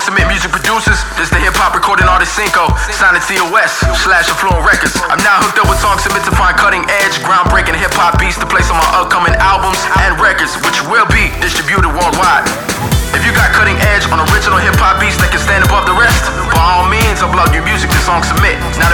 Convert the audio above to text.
Submit music producers. This the hip-hop recording artist Cinco. Signed to TOS/Affluent Records. I'm now hooked up with Song Submit to find cutting-edge, groundbreaking hip-hop beats to place on my upcoming albums and records, which will be distributed worldwide. If you got cutting-edge on original hip-hop beats that can stand above the rest, by all means, upload your music to Song Submit. Now